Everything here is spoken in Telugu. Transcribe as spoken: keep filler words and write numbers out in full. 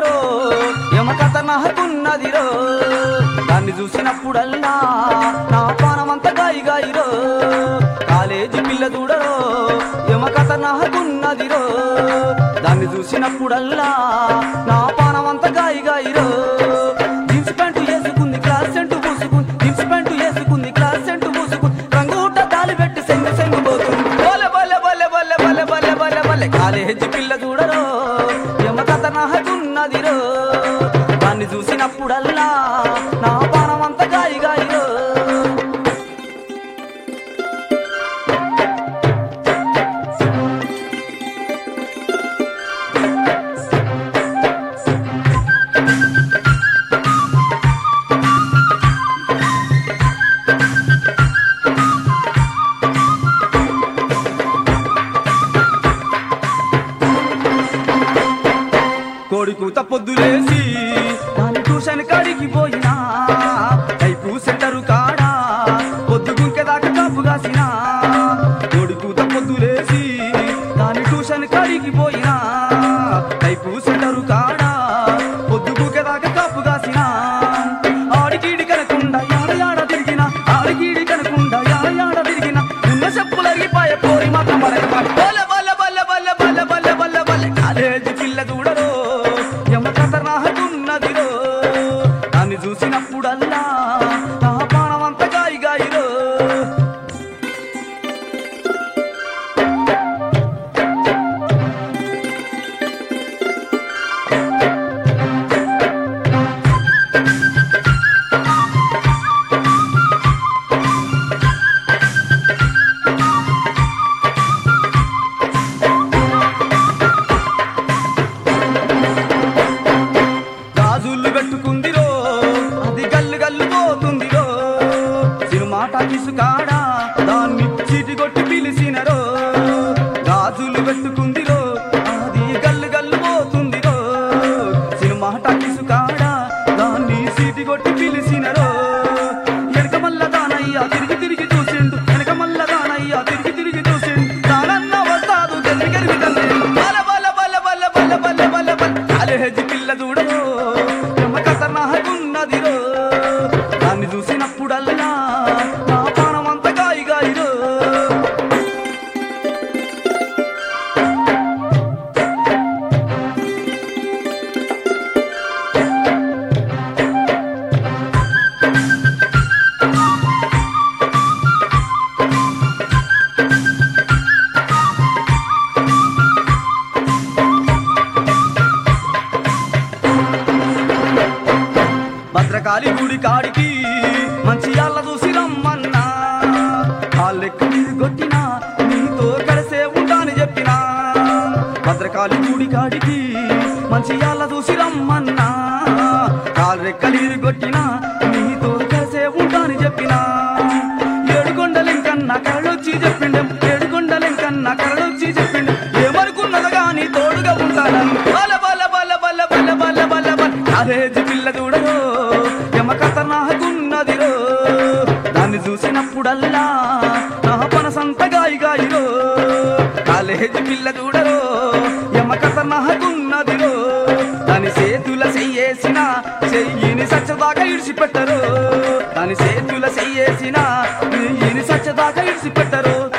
చూడరో యమకథ నాకున్నదిరో దాన్ని చూసినప్పుడల్లా నా పానమంత గాయి గాయిరో కాలేజీ పిల్ల చూడరో యమకథ నాకున్నదిరో దాన్ని చూసినప్పుడల్లా నా పానమంత గాయి గాయిరో జీన్స్ ప్యాంటు వేసుకుంది క్లాస్ సెంటు పూసుకుంది జీన్స్ ప్యాంటు వేసుకుంది క్లాస్ సెంటు పూసుకుంది రంగుట తాలి పెట్టి సెంగు సెంగు పోతుంది బోలే బోలే బోలే బోలే బోలే బోలే బోలే బోలే కాలేజీ పిల్ల చూడరో యమకథ నాకున్నదిరో దాన్ని చూసినప్పుడల్లా నా పానమంత గాయి గాయిరో కోడికూత పొద్దులేసి దాని ట్యూషన్ కాడికి పోయినా టైపు సెంటరు కాడా పొద్దు గుంకెదాకా కాపు కాసినా కోడికూత పొద్దులేసి దాని ట్యూషన్ కాడికి పోయినా టైపు సెంటరు కాడా పొద్దు గుంకెదాకా కాపు కాసినా ఆడికీడి కనకుండా యాడ యాడ తిరిగినా ఆడికీడి కనకుండా యాడ యాడ తిరిగినా ఉన్న చెప్పులు అరిగిపోయే పోరి మాత్రం బల్ల బల్ల బల్ల బల్ల బల్ల బల్ల బల్ల బల్ల కాలేజీ పిల్ల చూడరో యమకథ నాకున్నదిరో దాన్ని చూసినప్పుడల్లా నా పానమంత గాయి గాయిరో గాజులు పెట్టుకుందిరో అది గల్లు గల్లు పోతుందిరో సినిమా టాకీసు కాడా దాన్ని చీటి కొట్టి పిలిచినరో గాజులు పెట్టుకుందిరో అది గల్లు గల్లు పోతుందిరో సినిమా టాకీసు కాడా దాన్ని చీటి కొట్టి పిలిచినరో వెనక మల్ల దానయ్య తిరిగి తిరిగి చూసిండు వెనక మల్ల దానయ్య తిరిగి తిరిగి చూసిండు దానన్న వస్తాదు గెలిగి గెలిగి తండ్రి బల బల బల బల బల బల బల బల కాలేజీ పిల్ల చూడరో యమకథ నాకున్నదిరో దాన్ని చూసినప్పుడల్లా నా పానమంత గాయి గాయిరో భద్రకాళి గుడి కాడికి మంచి అల్ల చూసి రమ్మన్నా కాళ్ళెక్కి నీరు కొట్టినా నీతో కలిసే ఉంటాని చెప్పినా భద్రకాళి గుడి కాడికి మంచి అల్ల చూసి రమ్మన్నా కాళ్ళెక్క నీరు కొట్టినా నీతో కలిసే ఉంటాని చెప్పినా ఏడుకొండలెంకన్నా కరడొచ్చి చెప్పిండెం ఏడుకొండలెంకన్నా కరడొచ్చి చెప్పిండెం ఏమనుకున్నది గాని తోడుగా ఉంటానని బల బల బల బల బల బల బల బల కాలేజీ పిల్ల చూడరో యమకథ నాకున్నదిరో దాన్ని చూసినప్పుడల్లా నా పనసంత గాయి గాయిరో కాలేజీ పిల్ల చూడరో యమకథ నాకున్నదిరో దాని చేతుల చెయ్యేసిన చెయ్యిని సచ్చదాకా ఇడిచిపెట్టరు దాని చేతుల చెయ్యేసిన చెయ్యిని సచ్చదాకా ఇడిచిపెట్టరు